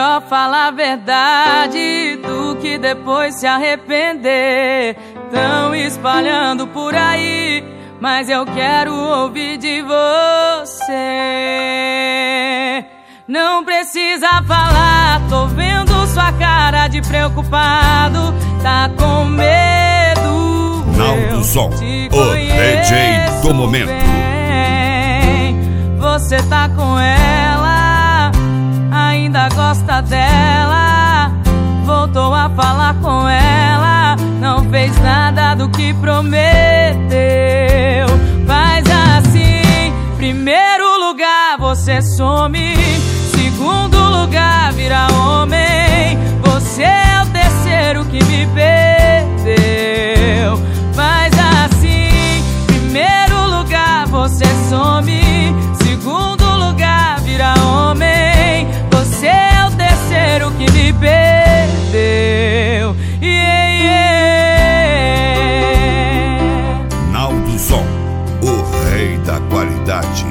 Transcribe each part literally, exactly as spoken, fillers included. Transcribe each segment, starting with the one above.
melhor falar a verdade do que depois se arrepender. Tão espalhando por aí, mas eu quero ouvir de você. Não precisa falar, tô vendo sua cara de preocupado. Tá com medo. Naldo Som, o D J do momento. Bem. Você tá com ela, ainda gosta dela. Voltou a falar com ela, não fez nada do que prometeu. Faz assim: primeiro lugar você some, segundo lugar vira homem. Você é o terceiro que me perdeu. Faz assim: primeiro lugar você some, segundo lugar vira homem. Você é o terceiro que me perdeu. Yeah, yeah. Naldo Som, o rei da qualidade.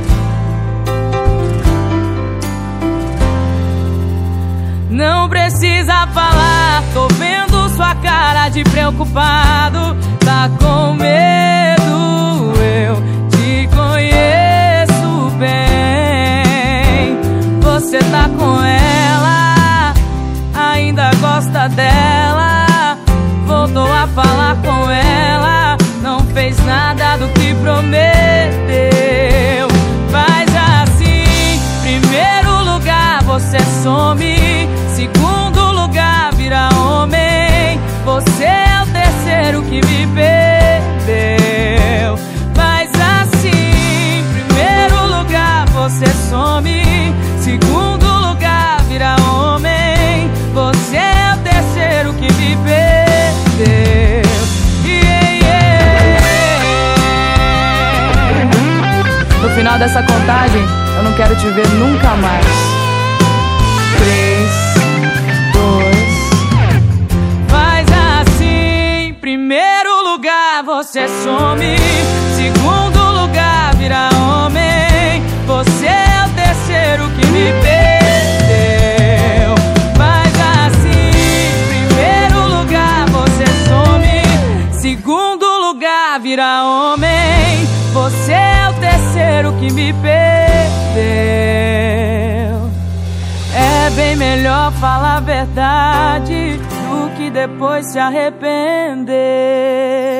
Não precisa falar, tô vendo sua cara de preocupado. Tá com medo, eu te conheço bem. Você tá com ela, ainda gosta dela. Voltou a falar com ela, não fez nada do que prometeu. Faz assim: primeiro lugar você some, segundo lugar vira homem. Você é o terceiro que me perdeu. Faz assim: primeiro lugar você some, segundo lugar vira homem. Você é o terceiro que me perdeu. Yeah, yeah. No final dessa contagem, eu não quero te ver nunca mais. Três, dois. Faz assim: primeiro lugar você some, segundo lugar vira homem. Você é o terceiro que me perdeu. Faz assim: primeiro lugar você some, segundo lugar vira homem. Você é o terceiro que me perdeu. É bem melhor falar a verdade do que depois se arrepender.